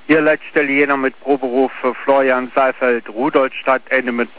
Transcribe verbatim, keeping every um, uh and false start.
Hier Leitstelle Jena mit Proberuf für Florian Seifeld, Rudolstadt, Ende mit